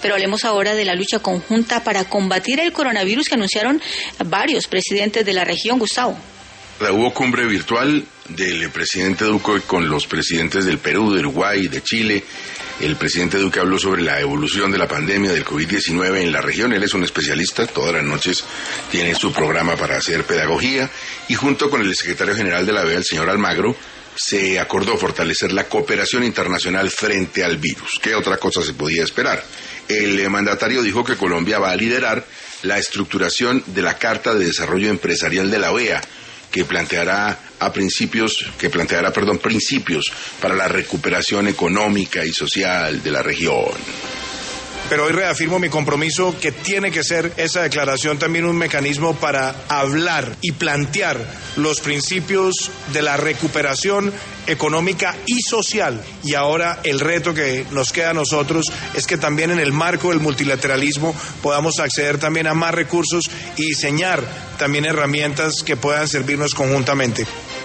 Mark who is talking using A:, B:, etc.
A: Pero hablemos ahora de la lucha conjunta para combatir el coronavirus que anunciaron varios presidentes de la región, Gustavo.
B: Hubo cumbre virtual del presidente Duque con los presidentes del Perú, de Uruguay, de Chile. El presidente Duque habló sobre la evolución de la pandemia del COVID-19 en la región. Él es un especialista, todas las noches tiene su programa para hacer pedagogía. Y junto con el secretario general de la OEA, el señor Almagro, se acordó fortalecer la cooperación internacional frente al virus. ¿Qué otra cosa se podía esperar? El mandatario dijo que Colombia va a liderar la estructuración de la Carta de Desarrollo Empresarial de la OEA, que planteará principios para la recuperación económica y social de la región.
C: Pero hoy reafirmo mi compromiso que tiene que ser esa declaración también un mecanismo para hablar y plantear los principios de la recuperación económica y social. Y ahora el reto que nos queda a nosotros es que también en el marco del multilateralismo podamos acceder también a más recursos y diseñar también herramientas que puedan servirnos conjuntamente.